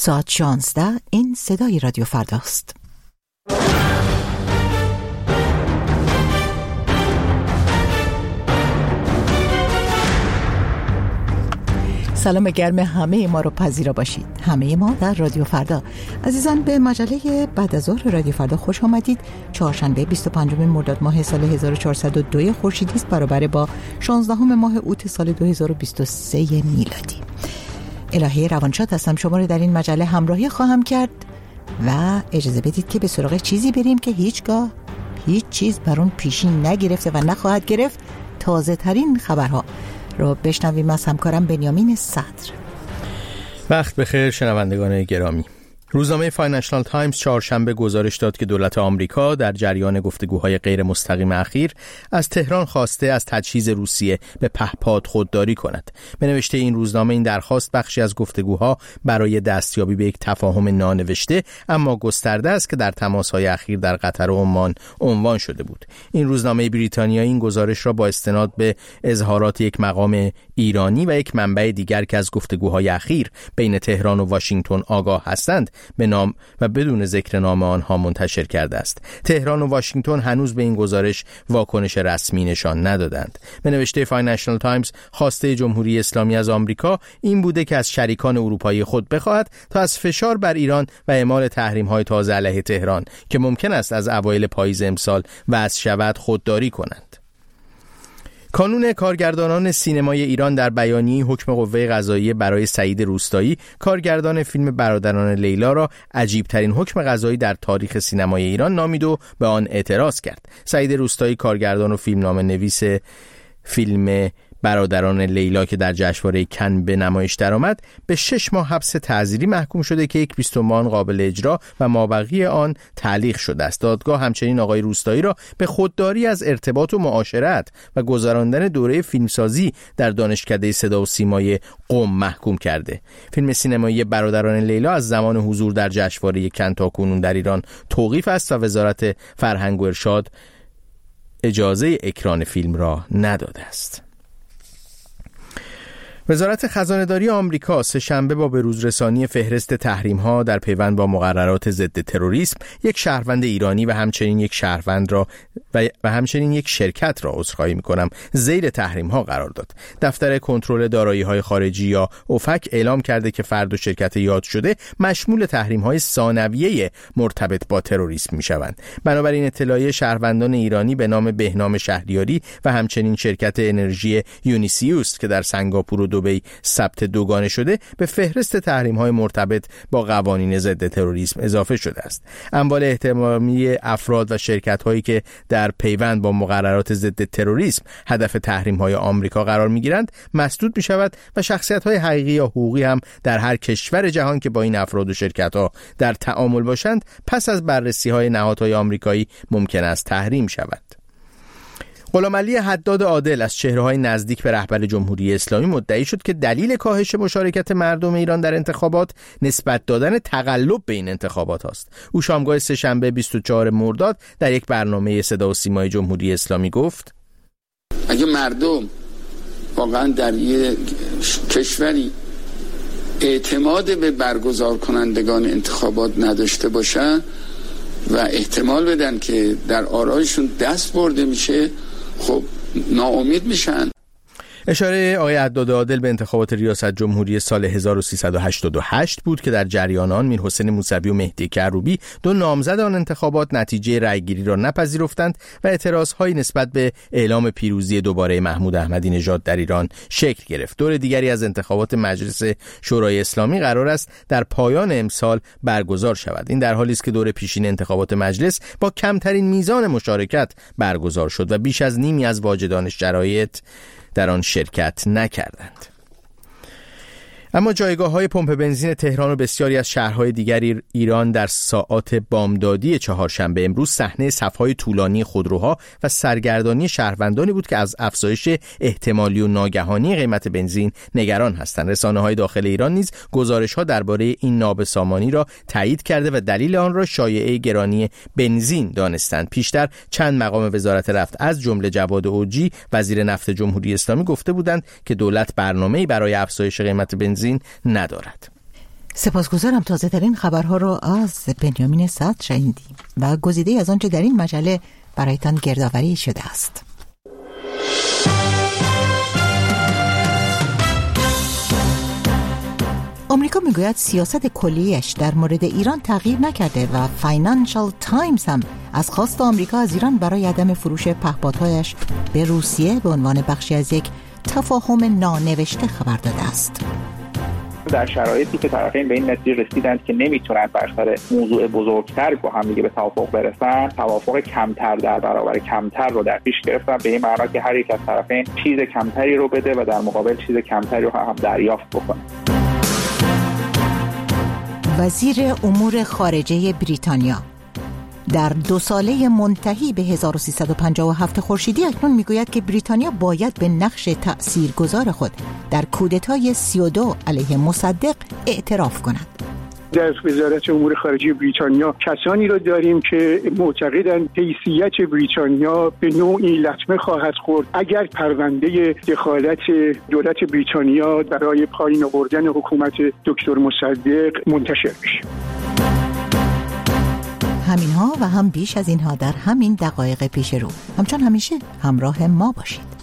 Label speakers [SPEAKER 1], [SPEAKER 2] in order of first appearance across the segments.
[SPEAKER 1] ساعت 16 این صدای رادیو فرداست. سلام گرم همه ما رو پذیرا باشید. همه ما در رادیو فردا. عزیزان به مجله بعد از ظهر رادیو فردا خوش آمدید. چهارشنبه 25 مرداد ماه سال 1402 خورشیدی است، برابر با 16 ماه اوت سال 2023 میلادی. الهه روانشاد هستم، شما رو در این مجله همراهی خواهم کرد و اجازه بدید که به سراغ چیزی بریم که هیچگاه هیچ چیز بر اون پیشین نگرفته و نخواهد گرفت. تازه ترین خبرها رو بشنویم از همکارم بنیامین صدر.
[SPEAKER 2] وقت بخیر شنوندگان گرامی. روزنامه فاینانشال تایمز چهارشنبه گزارش داد که دولت آمریکا در جریان گفتگوهای غیر مستقیم اخیر از تهران خواسته از تجهیز روسیه به پهپاد خودداری کند. به نوشته این روزنامه این درخواست بخشی از گفتگوها برای دستیابی به یک تفاهم نانوشته اما گسترده است که در تماس‌های اخیر در قطر و عمان عنوان شده بود. این روزنامه بریتانیایی این گزارش را با استناد به اظهارات یک مقام ایرانی و یک منبع دیگر که از گفتگوهای اخیر بین تهران و واشنگتن آگاه هستند به نام و بدون ذکر نام آنها منتشر کرده است. تهران و واشنگتن هنوز به این گزارش واکنش رسمی نشان ندادند. به نوشته فاینانشال تایمز خواسته جمهوری اسلامی از آمریکا این بوده که از شریکان اروپایی خود بخواهد تا از فشار بر ایران و اعمال تحریم‌های تازه علیه تهران که ممکن است از اوایل پاییز امسال وضع شود خودداری کنند. کانون کارگردانان سینمای ایران در بیانیه‌ای حکم قوه قضاییه برای سعید روستایی، کارگردان فیلم برادران لیلا را عجیب‌ترین حکم قضایی در تاریخ سینمای ایران نامید و به آن اعتراض کرد. سعید روستایی، کارگردان و فیلمنامه‌نویس فیلم برادران لیلا که در جشنواره کن به نمایش درآمد، به 6 ماه حبس تعزیری محکوم شده که یک 20 آن قابل اجرا و مابقی آن تعلیق شده است. دادگاه همچنین آقای روستایی را به خودداری از ارتباط و معاشرت و گذراندن دوره فیلمسازی در دانشکده صدا و سیمای قم محکوم کرده. فیلم سینمایی برادران لیلا از زمان حضور در جشنواره کن تا کنون در ایران توقیف است و وزارت فرهنگ و ارشاد اجازه اکران فیلم را نداده است. وزارت خزانه‌داری آمریکا سه‌شنبه با بروزرسانی فهرست تحریم‌ها در پیوند با مقررات ضد تروریسم یک شهروند ایرانی و همچنین یک شهروند را و همچنین یک شرکت را زیر تحریم‌ها قرار داد. دفتر کنترل دارایی‌های خارجی یا اوفک اعلام کرده که فرد و شرکت یاد شده مشمول تحریم‌های ثانویه مرتبط با تروریسم می‌شوند. بنابراین اطلاعیه شهروندان ایرانی به نام بهنام شهریاری و همچنین شرکت انرژی یونیسیوس که در سنگاپور و دبی ثبت دوگانه شده به فهرست تحریم‌های مرتبط با قوانین ضد تروریسم اضافه شده است. اموال احتمالی افراد و شرکت‌هایی که در پیوند با مقررات ضد تروریسم هدف تحریم‌های آمریکا قرار می‌گیرند مسدود می‌شود و شخصیت‌های حقیقی یا حقوقی هم در هر کشور جهان که با این افراد و شرکت‌ها در تعامل باشند پس از بررسی‌های نهادهای آمریکایی ممکن است تحریم شوند. غلامعلی حداد عادل از چهره‌های نزدیک به رهبر جمهوری اسلامی مدعی شد که دلیل کاهش مشارکت مردم ایران در انتخابات نسبت دادن تقلب به این انتخابات است. او شامگاه سه‌شنبه 24 مرداد در یک برنامه صدا و سیمای جمهوری اسلامی گفت:
[SPEAKER 3] اگه مردم واقعا در یک کشوری اعتماد به برگزار کنندگان انتخابات نداشته باشن و احتمال بدن که در آرایشون دست برده میشه، خب ناامید میشن.
[SPEAKER 2] اشاره آقای حداد عادل به انتخابات ریاست جمهوری سال 1388 بود که در جریان آن میرحسین موسوی و مهدی کروبی دو نامزد آن انتخابات نتیجه رأیگیری را نپذیرفتند و اعتراضهایی نسبت به اعلام پیروزی دوباره محمود احمدی نژاد در ایران شکل گرفت. دور دیگری از انتخابات مجلس شورای اسلامی قرار است در پایان امسال برگزار شود. این در حالی است که دور پیشین انتخابات مجلس با کمترین میزان مشارکت برگزار شد و بیش از نیمی از واجدان شرایط در آن شرکت نکردند. اما جایگاه‌های پمپ بنزین تهران و بسیاری از شهرهای دیگر ایران در ساعات بامدادی چهارشنبه امروز صحنه صف‌های طولانی خودروها و سرگردانی شهروندانی بود که از افزایش احتمالی و ناگهانی قیمت بنزین نگران هستند. رسانه‌های داخل ایران نیز گزارش‌ها درباره این نابسامانی را تایید کرده و دلیل آن را شایعه گرانی بنزین دانستند. پیشتر چند مقام وزارت نفت از جمله جواد اوجی وزیر نفت جمهوری اسلامی گفته بودند که دولت برنامه‌ای برای افزایش قیمت بنزین ندارد.
[SPEAKER 1] سپاسگزارم. تازه ترین خبرها رو از بنیامین صدر شنیدیم و گزیده از آنچه در این مجله برایتان گردآوری شده است. آمریکا میگوید سیاست کلیش در مورد ایران تغییر نکرده و فاینانشال تایمز هم از خواست آمریکا از ایران برای عدم فروش پهپادهایش به روسیه به عنوان بخشی از یک تفاهم نانوشته خبر داده است.
[SPEAKER 4] در شرایطی که طرفین به این نتیجه رسیدند که نمیتونند بر سر موضوع بزرگتر با هم دیگه به توافق برسن، توافق کمتر در برابر کمتر رو در پیش گرفتن، به این معنا که هر یک از طرفین چیز کمتری رو بده و در مقابل چیز کمتری رو هم دریافت بکنه.
[SPEAKER 1] وزیر امور خارجه بریتانیا در 2 ساله منتهی به 1357 خورشیدی اکنون میگوید که بریتانیا باید به نقش تأثیرگذار خود در کودتای 32 علیه مصدق اعتراف کند.
[SPEAKER 5] در وزارت امور خارجه بریتانیا کسانی را داریم که معتقدند حیثیت بریتانیا به نوعی لطمه خواهد خورد اگر پرونده دخالت دولت بریتانیا برای پایین آوردن حکومت دکتر مصدق منتشر بشه.
[SPEAKER 1] همینها و هم بیش از اینها در همین دقایق پیش رو. همچون همیشه همراه ما باشید.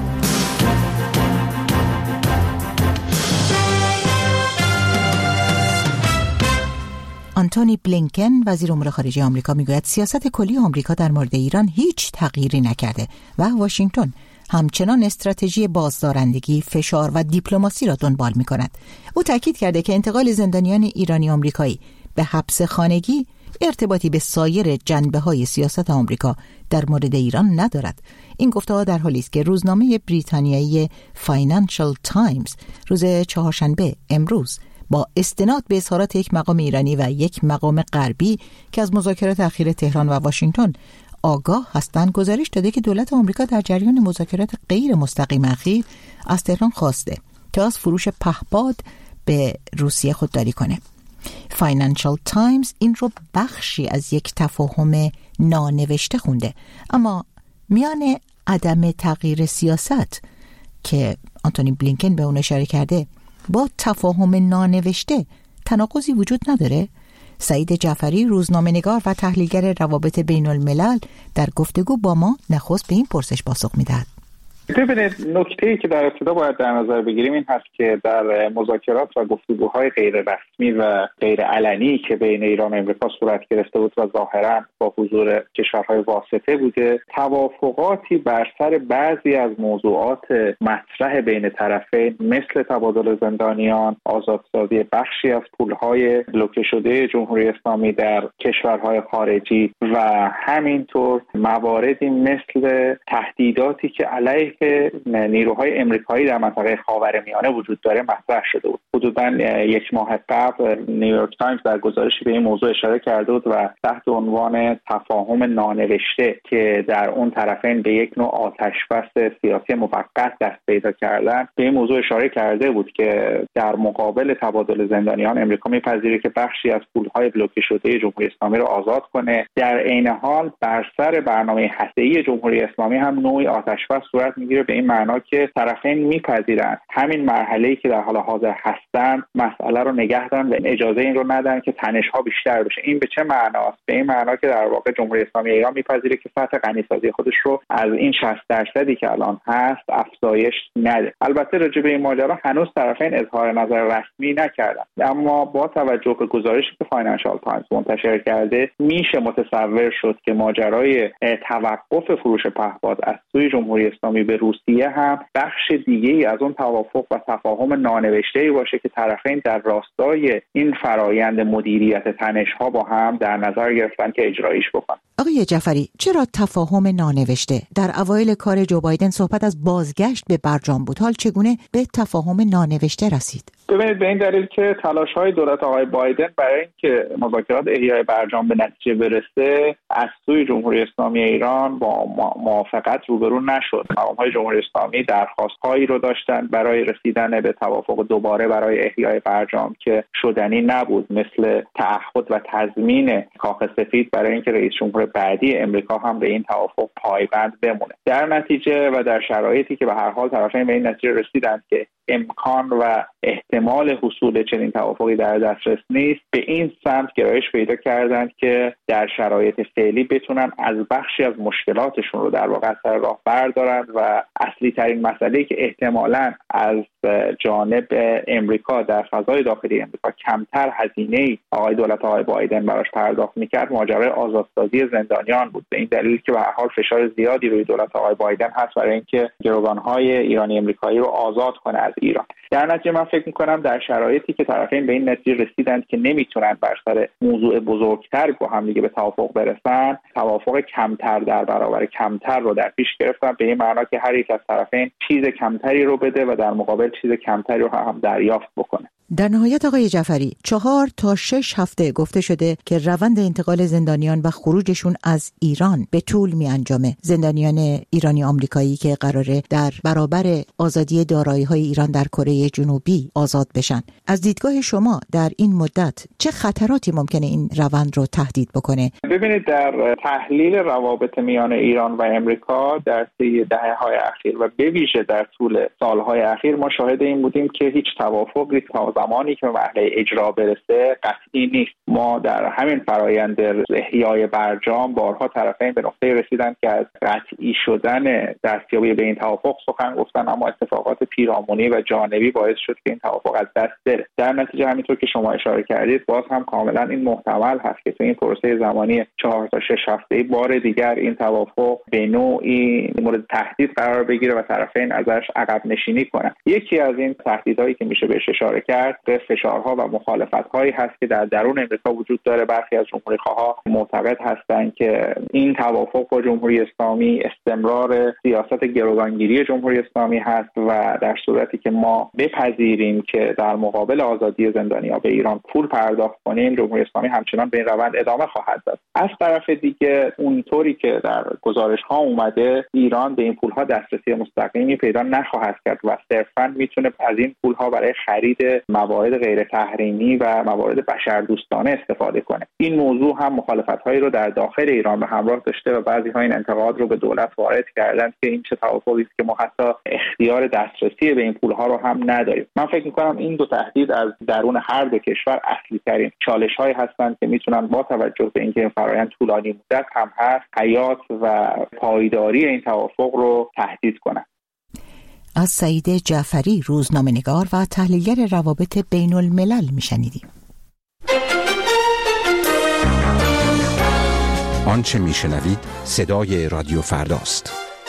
[SPEAKER 1] آنتونی بلینکن وزیر امور خارجه آمریکا میگوید سیاست کلی آمریکا در مورد ایران هیچ تغییری نکرده و واشنگتن همچنان استراتژی بازدارندگی، فشار و دیپلماسی را دنبال می‌کند. او تاکید کرده که انتقال زندانیان ایرانی آمریکایی به حبس خانگی ارتباطی به سایر جنبه‌های سیاست آمریکا در مورد ایران ندارد. این گفته‌ها در حالی است که روزنامه بریتانیایی فاینانشال تایمز روز چهارشنبه امروز با استناد به اظهارات یک مقام ایرانی و یک مقام غربی که از مذاکرات اخیر تهران و واشنگتن آگاه هستند گزارش داده که دولت آمریکا در جریان مذاکرات غیر مستقیم اخیر از تهران خواسته تا از فروش پهپاد به روسیه خودداری کنه. فاینانشال تایمز این رو بخشی از یک تفاهم نانوشته خونده، اما میان عدم تغییر سیاست که آنتونی بلینکن به اون اشاره کرده با تفاهم نانوشته تناقضی وجود نداره؟ سعید جعفری روزنامه‌نگار و تحلیلگر روابط بین الملل در گفتگو با ما نخست به این پرسش پاسخ میدهد.
[SPEAKER 4] ببینید، نکته‌ای که در ابتدا باید در نظر بگیریم این هست که در مذاکرات و گفتگوهای غیر رسمی و غیر علنی که بین ایران و امریکا صورت گرفته بود و ظاهراً با حضور کشورهای واسطه بوده، توافقاتی بر سر بعضی از موضوعات مطرح بین طرفین مثل تبادل زندانیان، آزادسازی بخشی از پولهای بلوکه شده جمهوری اسلامی در کشورهای خارجی و همینطور مواردی مثل تهدیداتی که علیه که نیروهای امریکایی در منطقه خاورمیانه وجود داره مطرح شده بود. حدوداً 1 ماه قبل نیویورک تایمز در گزارشی به این موضوع اشاره کرده بود و تحت عنوان تفاهم نانوشته که در اون طرفین به یک نوع آتشبس سیاسی موقت دست پیدا کردن به این موضوع اشاره کرده بود که در مقابل تبادل زندانیان امریکا میپذیره که بخشی از پولهای بلوکه شده جمهوری اسلامی رو آزاد کنه. در عین حال بر سر برنامه هسته‌ای جمهوری اسلامی هم نوعی آتشبس صورت میگیره به این معنا که طرفین میپذیرن همین مرحله‌ای که در حال حاضر هستن مسئله رو نگه دارن و اجازه این رو ندن که تنش‌ها بیشتر بشه. این به چه معناست؟ به این معنا که در واقع جمهوری اسلامی ایران میپذیره که سطح غنیسازی خودش رو از این 60% که الان هست افزایش نده. البته راجع به این ماجرا هنوز طرفین اظهار نظر رسمی نکردن، اما با توجه به گزارشی که فاینانشال تایمز منتشر کرده میشه متصور شد که ماجرای توقف فروش پهپاد از سوی جمهوری اسلامی به روسیه هم بخش دیگه‌ای از اون توافق و تفاهم نانوشته‌ای باشه که طرفین در راستای این فرایند مدیریت تنش‌ها با هم در نظر گرفتن که اجرایش بکنن.
[SPEAKER 1] آقای جعفری، چرا تفاهم نانوشته؟ در اوایل کار جو بایدن صحبت از بازگشت به برجام بود، حال چگونه به تفاهم نانوشته رسید؟
[SPEAKER 4] ببینید، به این دلیل که تلاش‌های دولت آقای بایدن برای اینکه مذاکرات احیای برجام به نتیجه برسه از سوی جمهوری اسلامی ایران با موافقت روبرو نشد. مقام‌های جمهوری اسلامی درخواست‌هایی رو داشتن برای رسیدن به توافق دوباره برای احیای برجام که شدنی نبود، مثل تعهد و تضمین کاخ سفید برای اینکه رئیس جمهور بعدی امریکا هم به این توافق پایبند بمونه. در نتیجه و در شرایطی که به هر حال طرفین به این نتیجه رسیدند که امکان و احتمال حصول چنین توافقی در دسترس نیست، به این سمت گرایش پیدا کردند که در شرایط فعلی بتونن از بخشی از مشکلاتشون رو در واقع سر راه بردارند و اصلی ترین مسئله‌ای که احتمالاً از جانب امریکا در فضای داخلی امریکا کمتر هزینه‌ای دولت آقای بایدن براش پرداخت می‌کرد، ماجرای آزادسازی زندانیان بود. به این دلیل که به هر حال فشار زیادی روی دولت آقای بایدن هست برای اینکه گروگان‌های ایرانی امریکایی رو آزاد کنه از ایران. در نتیجه من فکر می‌کنم در شرایطی که طرفین به این نتیجه رسیدند که نمیتونن بر سر موضوع بزرگتر با هم دیگه به توافق برسن، توافق کمتر در برابر کمتر رو در پیش گرفتن، به این معنا که هر یک از طرفین چیز کمتری رو بده و در مقابل چیز کمتری رو هم دریافت بکنه.
[SPEAKER 1] در نهایت آقای جعفری 4 تا 6 هفته گفته شده که روند انتقال زندانیان و خروجشون از ایران به طول می انجامه. زندانیان ایرانی آمریکایی که قراره در برابر آزادی دارایی‌های ایران در کره جنوبی آزاد بشن. از دیدگاه شما در این مدت چه خطراتی ممکنه این روند رو تهدید بکنه؟
[SPEAKER 4] ببینید، در تحلیل روابط میان ایران و امریکا در طی دهه‌های اخیر و به ویژه در طول سال‌های اخیر ما شاهد این بودیم که هیچ توافقی تا زمانی که به مرحله اجرا برسه قطعی نیست. ما در همین فرایند احیای برجام بارها طرفین به نقطه رسیدن که از قطعی شدن دستیابی به این توافق سخن گفتن، اما اتفاقات پیرامونی و جانبی باعث شد که این توافق از دست بره. در نتیجه همینطور که شما اشاره کردید، باز هم کاملا این محتمل هست که تو این پروسه زمانی 4 تا 6 هفته‌ای بار دیگر این توافق به نوعی مورد تهدید قرار بگیره و طرفین ازش عقب نشینی کنن. یکی از این تهدیدهایی که میشه بهش اشاره کرد به فشارها و مخالفت‌هایی هست که در درون امریکا وجود داره. برخی از جمهوری‌خواها معتقد هستند که این توافق با جمهوری اسلامی استمرار سیاست گروگانگیری جمهوری اسلامی هست و در صورتی که ما بپذیریم که در مقابل آزادی زندانیان به ایران پول پرداخت کنیم، جمهوری اسلامی همچنان به این روند ادامه خواهد داد. از طرف دیگه اونطوری که در گزارش‌ها اومده، ایران به این پول‌ها دسترسی مستقیمی پیدا نخواهد کرد و صرفاً میتونه از این پول‌ها برای خرید موارد غیر تحریمی و موارد بشردوستانه استفاده کنه. این موضوع هم مخالفت‌هایی رو در داخل ایران به همراه داشته و بعضی‌ها این انتقاد رو به دولت وارد کردند که این چه توافقی است که ما حتی اختیار دسترسی به این پول‌ها رو هم نداریم. من فکر می‌کنم این دو تهدید از درون هر دو کشور اصلی‌ترین چالش‌هایی هستند که میتونن با توجه به اینکه این فرآیند طولانی مدت هم هست، حیات و پایداری این توافق رو تهدید کنند.
[SPEAKER 1] از سعید جعفری، روزنامه‌نگار و تحلیلگر روابط بین الملل میشنیدیم.
[SPEAKER 6] آنچه میشنوید صدای رادیو فرداست.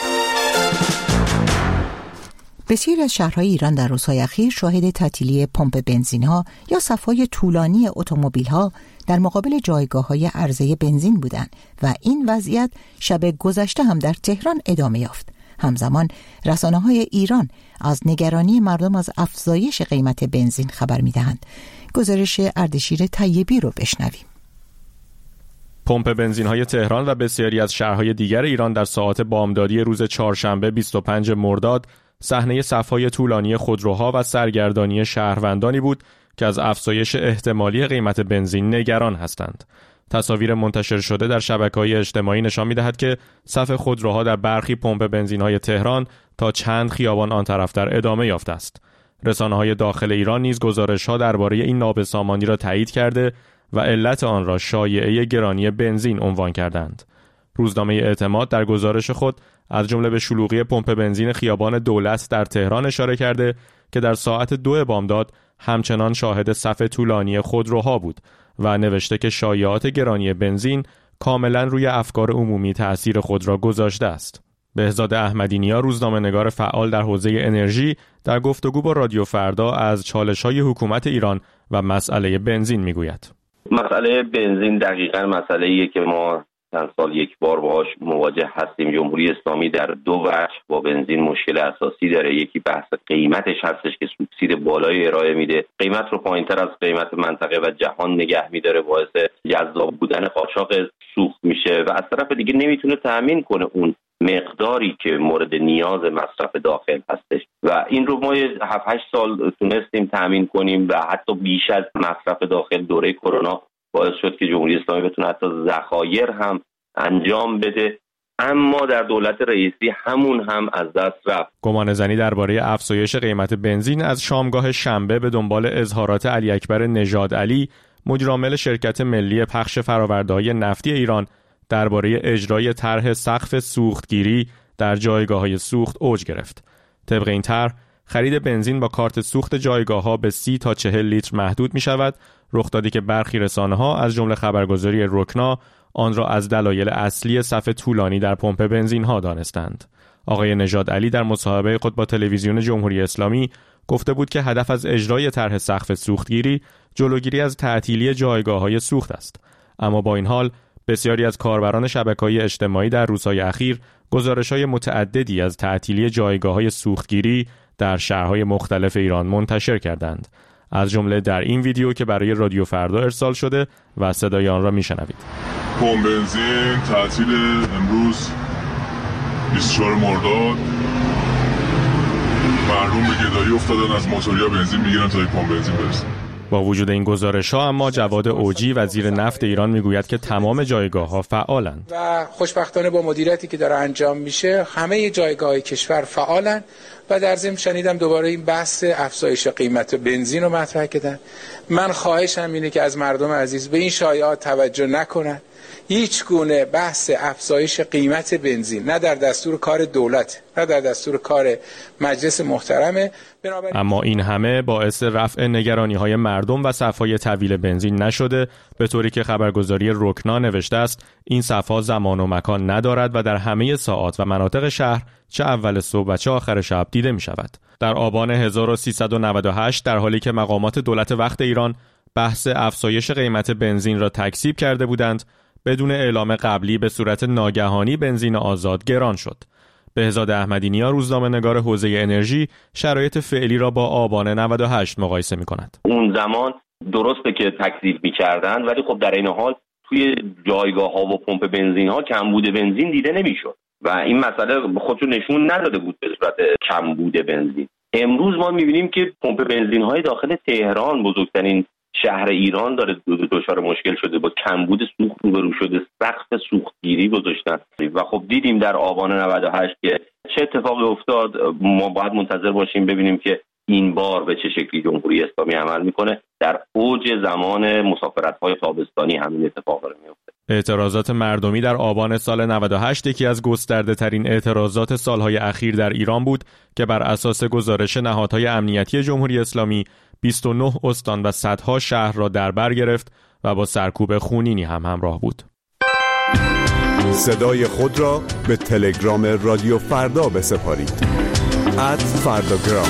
[SPEAKER 1] بسیاری از شهرهای ایران در روزهای اخیر شاهد تعطیلی پمپ بنزین‌ها یا صف‌های طولانی اتومبیل‌ها در مقابل جایگاه‌های عرضه بنزین بودند و این وضعیت شب گذشته هم در تهران ادامه یافت. همزمان رسانه‌های ایران از نگرانی مردم از افزایش قیمت بنزین خبر می‌دهند. گزارش اردشیر طیبی رو بشنویم.
[SPEAKER 7] پمپ بنزین‌های تهران و بسیاری از شهرهای دیگر ایران در ساعات بامدادی روز چهارشنبه 25 مرداد صحنه صف‌های طولانی خودروها و سرگردانی شهروندانی بود که از افزایش احتمالی قیمت بنزین نگران هستند. تصاویر منتشر شده در شبکه‌های اجتماعی نشان می‌دهد که صف خودروها در برخی پمپ بنزین‌های تهران تا چند خیابان آن طرفتر ادامه یافته است. رسانه‌های داخل ایران نیز گزارش‌ها درباره این نابسامانی را تایید کرده و علت آن را شایعه گرانی بنزین عنوان کردند. روزنامه اعتماد در گزارش خود از جمله به شلوغی پمپ بنزین خیابان دولت در تهران اشاره کرده که در ساعت 2 بامداد همچنان شاهد صف طولانی خودروها بود و نوشته که شایعات گرانی بنزین کاملا روی افکار عمومی تأثیر خود را گذاشته است. بهزاد احمدی‌نیا، روزنامه‌نگار فعال در حوزه انرژی، در گفتگو با رادیو فردا از چالش‌های حکومت ایران و مسئله بنزین میگوید.
[SPEAKER 8] مسئله بنزین دقیقاً مسئله‌ایه که ما چند سال یک بار باهاش مواجه هستیم. جمهوری اسلامی در دو وجه با بنزین مشکل اساسی داره. یکی بحث قیمتش هستش که سوبسید بالای ارائه میده، قیمت رو پایینتر از قیمت منطقه و جهان نگه میداره، باعث جذاب بودن قاچاق سوخت میشه و از طرف دیگه نمیتونه تأمین کنه اون مقداری که مورد نیاز مصرف داخل هستش و این رو ما 7-8 سال تونستیم تأمین کنیم و حتی بیش از مصرف داخل دوره کرونا باعث شد که جمهوری اسلامی بتونه حتی ذخایر هم انجام بده اما در دولت رئیسی همون هم از دست رفت.
[SPEAKER 7] گمانه‌زنی درباره افزایش قیمت بنزین از شامگاه شنبه به دنبال اظهارات علی اکبر نژاد علی، مدیرعامل شرکت ملی پخش فرآورده‌های نفتی ایران، درباره اجرای طرح سقف سوختگیری در جایگاه‌های سوخت اوج گرفت. طبق این طرح، خرید بنزین با کارت سوخت جایگاه‌ها به 30 تا 40 لیتر محدود می‌شود، رخ دادی که برخی رسانه‌ها از جمله خبرگزاری رکنا آن را از دلایل اصلی صف طولانی در پمپ بنزین‌ها دانستند. آقای نژاد علی در مصاحبه خود با تلویزیون جمهوری اسلامی گفته بود که هدف از اجرای طرح سقف سوختگیری جلوگیری از تعطیلی جایگاه‌های سوخت است. اما با این حال بسیاری از کاربران شبکه‌های اجتماعی در روزهای اخیر گزارش‌های متعددی از تعطیلی جایگاه‌های سوختگیری در شهرهای مختلف ایران منتشر کردند. از جمله در این ویدیو که برای رادیو فردا ارسال شده و صدای آن را میشنوید.
[SPEAKER 9] پمپ بنزین تعطیل امروز 24 مرداد. مردم به گدایی افتادن، از موتوریا بنزین میگیرن تا پمپ بنزین برسن.
[SPEAKER 7] با وجود این گزارش‌ها اما جواد اوجی وزیر نفت ایران میگوید که تمام جایگاه‌ها فعالند
[SPEAKER 10] و خوشبختانه با مدیریتی که داره انجام میشه همه جایگاه‌های کشور فعالند و در ضمن شنیدم دوباره این بحث افزایش قیمت بنزین رو مطرح کردن. من خواهشم اینه که از مردم عزیز به این شایعات توجه نکنن. هیچ گونه بحث افزایش قیمت بنزین نه در دستور کار دولت نه در دستور کار مجلس محترمه.
[SPEAKER 7] اما این همه باعث رفع نگرانی‌های مردم و صف‌های طویل بنزین نشده، به طوری که خبرگزاری رکنا نوشته است این صف‌ها زمان و مکان ندارد و در همه ساعات و مناطق شهر چه اول صبح و چه آخر شب دیده می‌شود. در آبان 1398 در حالی که مقامات دولت وقت ایران بحث افزایش قیمت بنزین را تکذیب کرده بودند، بدون اعلام قبلی به صورت ناگهانی بنزین آزاد گران شد. بهزاد احمدی‌نیا روزنامه‌نگار حوزه انرژی شرایط فعلی را با آبان 98 مقایسه می‌کند.
[SPEAKER 8] اون زمان درسته که تکذیب می‌کردند ولی خب در این حال توی جایگاه‌ها و پمپ بنزین‌ها کمبود بنزین دیده نمی‌شد و این مسئله خودشو نشون نداده بود به صورت کمبود بنزین. امروز ما می‌بینیم که پمپ بنزین‌های داخل تهران، بزرگترین شهر ایران، داره دچار مشکل شده، با کمبود سوخت روبرو شده، سقف سوختگیری گذاشتن و خب دیدیم در آبان 98 که چه اتفاقی افتاد. ما باید منتظر باشیم ببینیم که این بار به چه شکلی جمهوری اسلامی عمل میکنه. در اوج زمان مسافرت‌های تابستانی همین اتفاق داره میفته.
[SPEAKER 7] اعتراضات مردمی در آبان سال 98 یکی از گسترده‌ترین اعتراضات سالهای اخیر در ایران بود که بر اساس گزارش نهادهای امنیتی جمهوری اسلامی 29 استان و صدها شهر را در بر گرفت و با سرکوب خونینی هم همراه بود.
[SPEAKER 11] صدای خود را به تلگرام رادیو فردا بسپارید. @فرداگرام.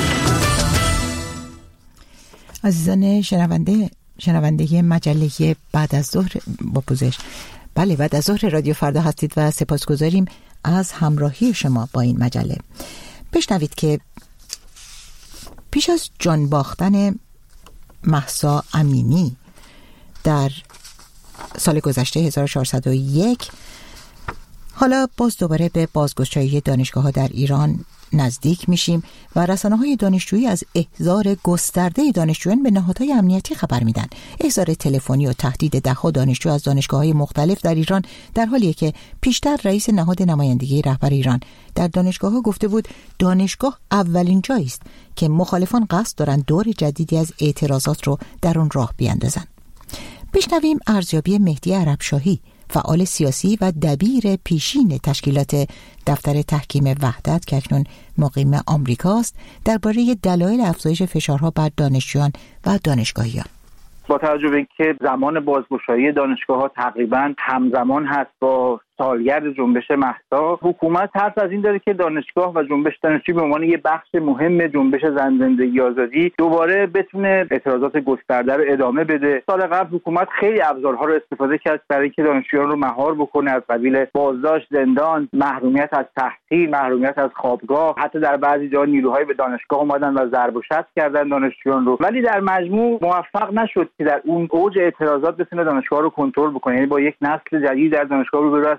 [SPEAKER 1] عزیزان شنونده مجله بعد از ظهر با پوزش، بله بعد از ظهر رادیو فردا هستید و سپاسگزاریم از همراهی شما با این مجله. بشنوید که پیش از جان باختن مهسا امینی در سال گذشته 1401 حالا باز دوباره به بازگشایی دانشگاه‌ها در ایران نزدیک میشیم و رسانه‌های دانشجویی از احضار گسترده دانشجویان به نهادهای امنیتی خبر میدن. احضار تلفنی و تهدید ده‌ها دانشجو از دانشگاه‌های مختلف در ایران، در حالیه که پیشتر رئیس نهاد نمایندگی رهبر ایران در دانشگاه‌ها گفته بود دانشگاه اولین جایی است که مخالفان قصد دارند دور جدیدی از اعتراضات رو در اون راه بیاندازن. بشنویم ارزیابی مهدی عربشاهی، فعال سیاسی و دبیر پیشین تشکیلات دفتر تحکیم وحدت که اکنون مقیم آمریکاست، درباره دلایل افزایش فشارها بر دانشجویان و دانشگاهیان.
[SPEAKER 4] با توجه به اینکه زمان بازگشایی دانشگاه‌ها تقریباً همزمان هست با سالگرد جنبش مهسا، حکومت حرف از این داره که دانشگاه و جنبش دانشجویی به عنوان یک بخش مهم جنبش زن زندگی آزادی دوباره بتونه اعتراضات گسترده رو ادامه بده. سال قبل حکومت خیلی ابزارها رو استفاده کرد برای اینکه دانشجویان رو مهار بکنه، از قبیل بازداشت، زندان، محرومیت از تحصیل، محرومیت از خوابگاه، حتی در بعضی جاها نیروهای به دانشگاه اومدن و ضرب و شتم کردن دانشجویان رو، ولی در مجموع موفق نشد که در اون اوج اعتراضات بتونه دانشگاه رو کنترل بکنه. یعنی با یک نسل جدید در دانشگاه روبرو است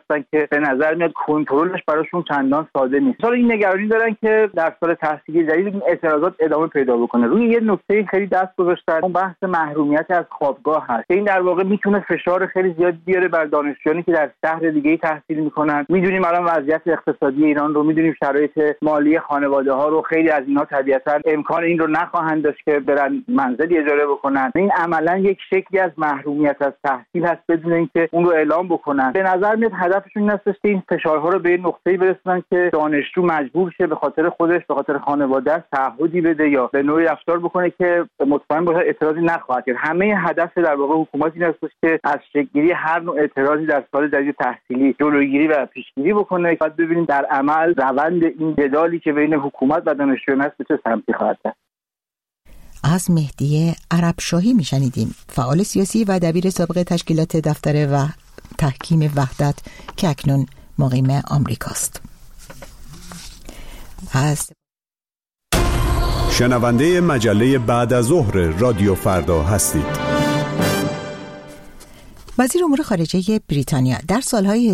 [SPEAKER 4] هستن که به نظر میاد کنترلش براشون چندان ساده نیست. مثلا این نگرانی دارن که در سال تحصیلی جدید این اعتراضات ادامه پیدا بکنه. روی یه نکته خیلی دست گذاشتن، اون بحث محرومیت از خوابگاه هست. این در واقع میتونه فشار خیلی زیاد بیاره بر دانشجویانی که در شهر دیگه تحصیل میکنن. میدونیم الان وضعیت اقتصادی ایران رو، میدونیم شرایط مالی خانواده‌ها رو، خیلی از اینا طبیعتاً امکان این رو نخواهند داشت که برن منزلی اجاره بکنن. این عملاً یک شکلی از محرومیت از تحصیل هست بدون اینکه اون رو اعلام بکنن. به نظر میاد هدفشون این است که این فشارها رو به این نقطه‌ای برسونن که دانشجو مجبور شه به خاطر خودش، به خاطر خانواده‌اش تعهدی بده یا به نوعی رفتار بکنه که مطمئن باشه اعتراضی نخواهد کرد. همه هدف در واقع حکومت این است که از شکل‌گیری هر نوع اعتراضی در سال جدید تحصیلی جلوگیری و پیشگیری بکنه. بعد ببینیم در عمل روند این جدالی که بین حکومت و دانشجویان است به چه سمتی خواهد رفت.
[SPEAKER 1] از مهدی عربشاهی میشنیدیم، فعال سیاسی و دبیر سابق تشکیلات دفتر و تحکیم وحدت که اکنون مقیم آمریکاست.
[SPEAKER 11] شنونده مجله بعد از ظهر رادیو فردا هستید.
[SPEAKER 1] وزیر امور خارجه بریتانیا در سالهای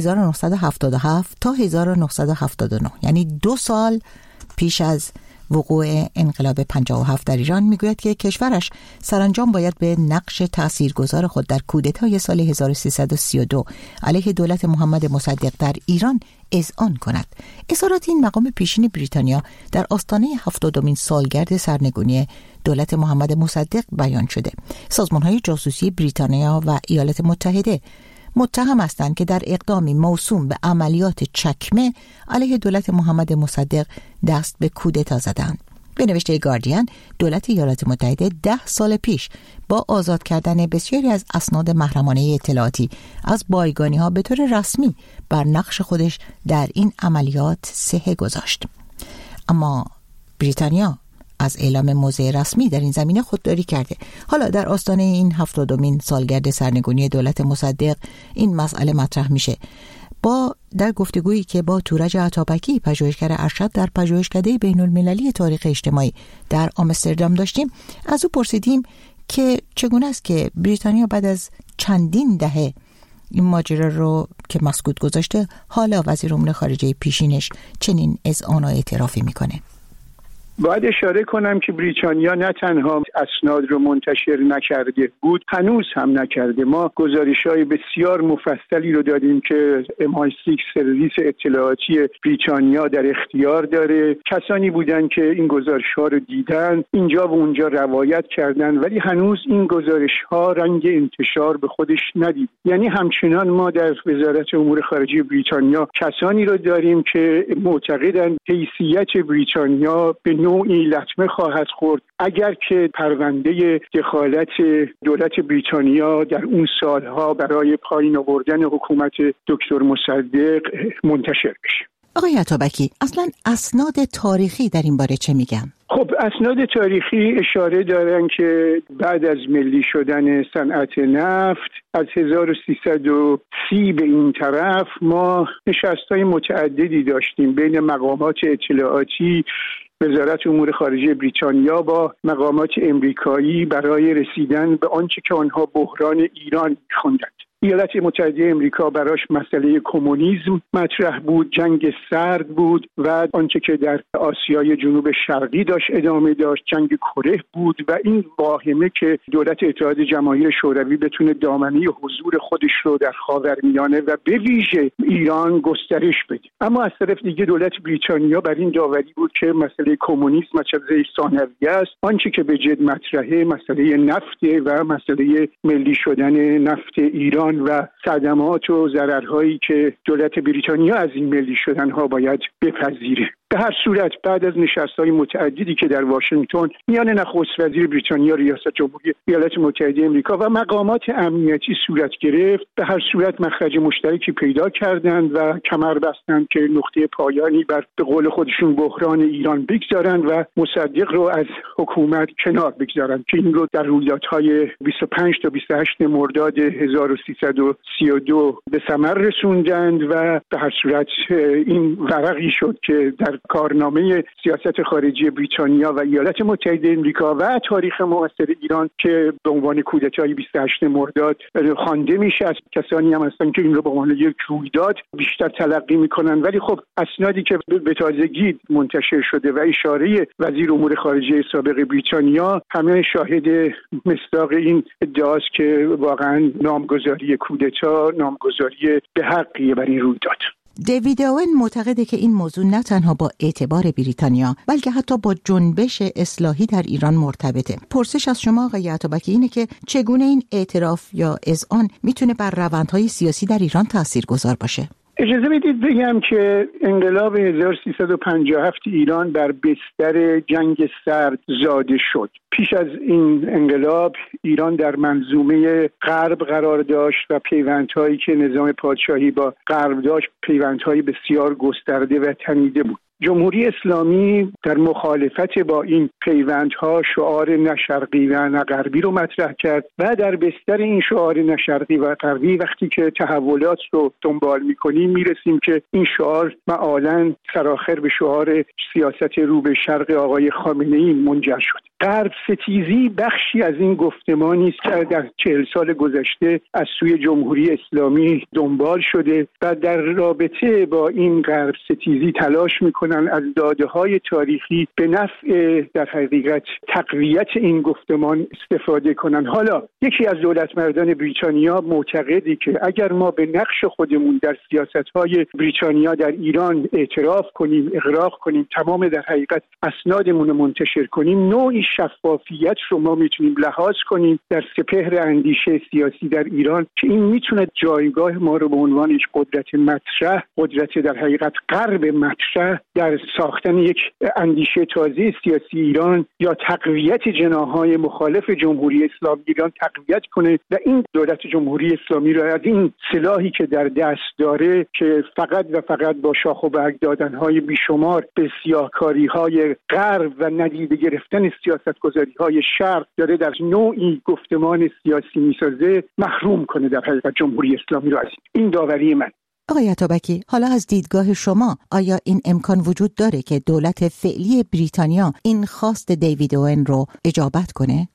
[SPEAKER 1] 1977 تا 1979 یعنی 2 سال پیش از وقوع انقلاب 57 در ایران میگوید که کشورش سرانجام باید به نقش تاثیرگذار خود در کودتای سال 1332 علیه دولت محمد مصدق در ایران اذعان کند. اظهارات این مقام پیشین بریتانیا در آستانه 70مین سالگرد سرنگونی دولت محمد مصدق بیان شده. سازمان‌های جاسوسی بریتانیا و ایالات متحده متهم هستند که در اقدامی موسوم به عملیات چکمه علیه دولت محمد مصدق دست به کودتا زدند. به نوشته گاردین، دولت ایالات متحده 10 سال پیش با آزاد کردن بسیاری از اسناد محرمانه اطلاعاتی از بایگانی‌ها به طور رسمی بر نقش خودش در این عملیات صحه گذاشت. اما بریتانیا از اعلام موضع رسمی در این زمینه خودداری کرده. حالا در آستانه این 70مین سالگرد سرنگونی دولت مصدق این مسئله مطرح میشه. در گفتگویی که با تورج عطابکی پژوهشگر ارشد در پژوهشکده بین‌المللی تاریخ اجتماعی در آمستردام داشتیم، از او پرسیدیم که چگونه است که بریتانیا بعد از چندین دهه این ماجرا رو که مسکوت گذاشته، حالا وزیر امور خارجه پیشینش چنین اذعان و اعترافی میکنه.
[SPEAKER 5] باید اشاره کنم که بریتانیا نه تنها اسناد رو منتشر نکرده بود، هنوز هم نکرده. ما گزارش‌های بسیار مفصلی رو دادیم که MI6 سرویس اطلاعاتی بریتانیا در اختیار داره. کسانی بودن که این گزارش‌ها رو دیدن، اینجا و اونجا روایت کردن، ولی هنوز این گزارش‌ها رنگ انتشار به خودش ندید. یعنی همچنان ما در وزارت امور خارجه بریتانیا کسانی رو داریم که معتقدند حیثیت بریتانیا به نوعی لطمه خواهد خورد اگر که پرونده دخالت دولت بریتانیا در اون سالها برای پایین آوردن حکومت دکتر مصدق منتشر بشه.
[SPEAKER 1] آقای عطابکی، اصلا اسناد تاریخی در این باره چه میگن؟
[SPEAKER 5] خب اسناد تاریخی اشاره دارن که بعد از ملی شدن صنعت نفت از 1330 به این طرف ما نشست‌های متعددی داشتیم بین مقامات اطلاعاتی وزارت امور خارجه بریتانیا با مقامات امریکایی برای رسیدن به آنچه که آنها بحران ایران خوندند. ایالات متحده امریکا براش مسئله کمونیسم مطرح بود، جنگ سرد بود و آنچه که در آسیای جنوب شرقی داشت ادامه داشت، جنگ کره بود و این واهمه که دولت اتحاد جماهیر شوروی بتونه دامنه حضور خودش رو در خاورمیانه و به ویژه ایران گسترش بده. اما از طرف دیگه دولت بریتانیا بر این داوری بود که مسئله کمونیسم مسئله ثانویه است، آنچه که به جد مطرحه مسئله نفت و مسئله ملی شدن نفت ایران و صدمات و ضررهایی که دولت بریتانیا از این ملی شدنها باید بپذیره. به هر صورت بعد از نشست‌های متعددی که در واشنگتن میان نخست وزیر بریتانیا، ریاست جمهوری ایالات متحده آمریکا و مقامات امنیتی صورت گرفت، به هر صورت مخرج مشترکی پیدا کردند و کمر بستند که نقطه پایانی بر به قول خودشون بحران ایران بگذارند و مصدق رو از حکومت کنار بگذارند که این رو در رویدادهای 25 تا 28 مرداد 1332 به ثمر رسوندند و به هر صورت این ورقی شد که در کارنامه سیاست خارجی بریتانیا و ایالات متحده آمریکا و تاریخ معاصر ایران که به عنوان کودتای 28 مرداد خوانده میشه. از کسانی هم هستن که این رو به عنوان یک رویداد بیشتر تلقی میکنن، ولی خب اسنادی که به تازگی منتشر شده و اشاره وزیر امور خارجه سابق بریتانیا همه شاهد مصداق این ادعاست که واقعا نامگذاری کودتا نامگذاری به حقیه بر این رویداد.
[SPEAKER 1] دیوید اوون معتقده که این موضوع نه تنها با اعتبار بریتانیا بلکه حتی با جنبش اصلاحی در ایران مرتبطه. پرسش از شما آقای عطابکی اینه که چگونه این اعتراف یا اذعان میتونه بر روندهای سیاسی در ایران تاثیرگذار باشه؟
[SPEAKER 5] اجازه بدید بگم که انقلاب 1357 ایران بر بستر جنگ سرد زاده شد. پیش از این انقلاب ایران در منظومه غرب قرار داشت و پیوندهایی که نظام پادشاهی با غرب داشت پیوندهای بسیار گسترده و تنیده بود. جمهوری اسلامی در مخالفت با این پیوندها شعار نه شرقی و نه غربی رو مطرح کرد و در بستر این شعار نه شرقی و غربی وقتی که تحولات رو دنبال می‌کنیم میرسیم که این شعار معالاً سرآخر به شعار سیاست رو به شرق آقای خامنه‌ای منجر شد. غرب ستیزی بخشی از این گفتمانی است که در 40 سال گذشته از سوی جمهوری اسلامی دنبال شده و در رابطه با این غرب ستیزی تلاش میکنن از داده‌های تاریخی به نفع در حقیقت تقویت این گفتمان استفاده کنن. حالا یکی از دولتمردان بریتانیا معتقدی که اگر ما به نقش خودمون در سیاست‌های بریتانیا در ایران اعتراف کنیم، اغراق کنیم، تمام در حقیقت اسنادمون رو منتشر کنیم، نوعی شفافیت رو ما میتونیم لحاظ کنیم در سپهر اندیشه سیاسی در ایران که این میتونه جایگاه ما رو به عنوان یک قدرت مطرح، قدرت در حقیقت غرب مطرح در ساختن یک اندیشه تازه سیاسی ایران یا تقویت جناح‌های مخالف جمهوری اسلامی ایران تقویت کنه و این دولت جمهوری اسلامی را از این سلاحی که در دست داره که فقط و فقط با شاخ و برگ دادن‌های بیشمار به سیاه‌کاری‌های غرب و ندیده گرفتن سیاست‌گذاری‌های شرق داره در نوعی گفتمان سیاسی می‌سازه محروم کنه در حقیقت جمهوری اسلامی را از این داوری من.
[SPEAKER 1] آقای عطابکی، حالا از دیدگاه شما آیا این امکان وجود داره که دولت فعلی بریتانیا این خواست دیوید اوون رو اجابت کنه؟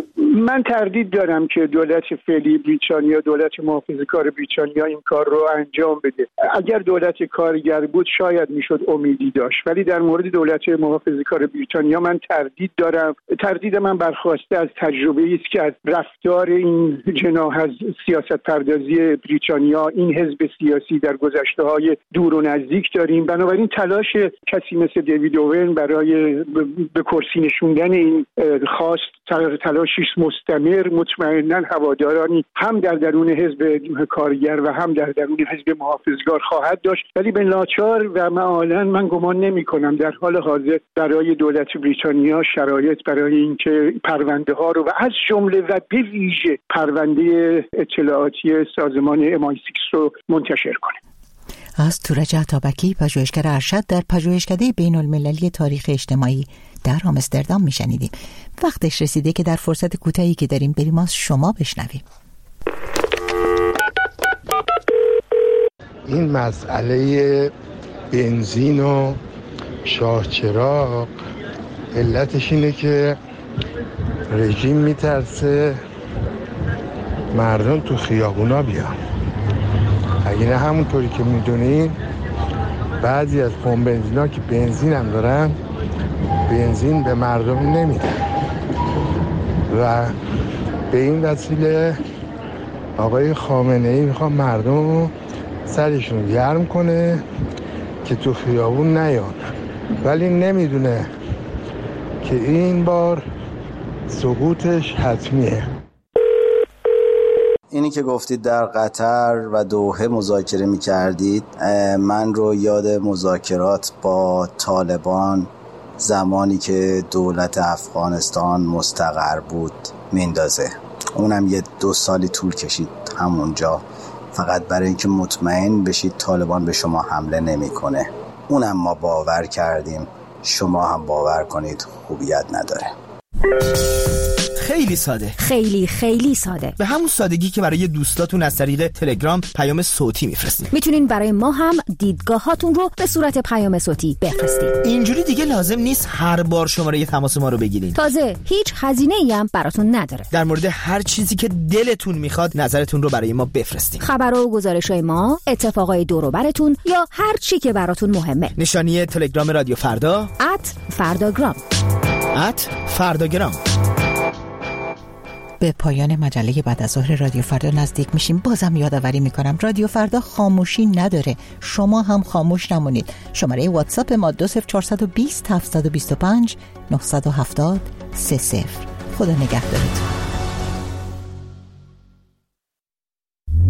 [SPEAKER 5] من تردید دارم که دولت فعلی بریتانیا، دولت محافظه‌کار بریتانیا این کار رو انجام بده. اگر دولت کارگر بود شاید میشد امیدی داشت، ولی در مورد دولت محافظه‌کار بریتانیا من تردید دارم. تردید من برخواسته از تجربه‌ای است که از رفتار این جناح از سیاست پردازی بریتانیا، این حزب سیاسی در گذشته‌های دور و نزدیک داریم. بنابراین تلاش کسی مثل دیوید اوون برای به کرسی نشوندن این خواست تلاشی مستمر، مطمئناً هوادارانی هم در درون حزب کارگر و هم در درون حزب محافظه‌کار خواهد داشت، ولی به ناچار و معالاً من گمان نمی‌کنم در حال حاضر برای دولت بریتانیا شرایط برای اینکه پرونده ها رو و از جمله و به ویژه پرونده اطلاعاتی سازمان MI6 رو منتشر کنه.
[SPEAKER 1] از تورج عطابکی، پژوهشگر ارشد در پژوهشکده بین‌المللی تاریخ اجتماعی در آمستردام میشنیدیم. وقتش رسیده که در فرصت کوتاهی که داریم بریم از شما بشنویم.
[SPEAKER 12] این مسئله بنزین و شاهچراغ علتش اینه که رژیم میترسه مردم تو خیابونا بیان. اگه نه همونطوری که میدونین بعضی از پمپ بنزینا که بنزین هم دارن بنزین به مردم نمیدن و به این وسیله آقای خامنه‌ای میخواد مردم سرشون گرم کنه که تو خیابون نیان، ولی نمیدونه که این بار سقوطش حتمیه.
[SPEAKER 13] اینی که گفتید در قطر و دوحه مذاکره می‌کردید من رو یاد مذاکرات با طالبان زمانی که دولت افغانستان مستقر بود میندازه. اونم 2 سالی طول کشید همونجا، فقط برای اینکه مطمئن بشید طالبان به شما حمله نمی‌کنه. اونم ما باور کردیم، شما هم باور کنید خوبیت نداره.
[SPEAKER 14] خیلی ساده.
[SPEAKER 15] خیلی خیلی ساده.
[SPEAKER 14] به همون سادگی که برای دوستاتون از طریق تلگرام پیام صوتی میفرستین.
[SPEAKER 15] میتونین برای ما هم دیدگاهاتون رو به صورت پیام صوتی بفرستین.
[SPEAKER 14] اینجوری دیگه لازم نیست هر بار شماره تماس ما رو بگیرین.
[SPEAKER 15] تازه هیچ هزینه‌ای هم براتون نداره.
[SPEAKER 14] در مورد هر چیزی که دلتون میخواد نظرتون رو برای ما بفرستین.
[SPEAKER 15] خبر و گزارش‌های ما، اتفاقای دور و براتون یا هر چی که براتون مهمه.
[SPEAKER 14] نشانی تلگرام رادیو فردا
[SPEAKER 15] @فرداگرام.
[SPEAKER 14] @فرداگرام.
[SPEAKER 1] به پایان مجله بعد از ظهر رادیو فردا نزدیک میشیم. بازم یادآوری میکنم رادیو فردا خاموشی نداره، شما هم خاموش نمونید. شماره واتساپ ما 20420 725 970 30. خدا نگهدارتون.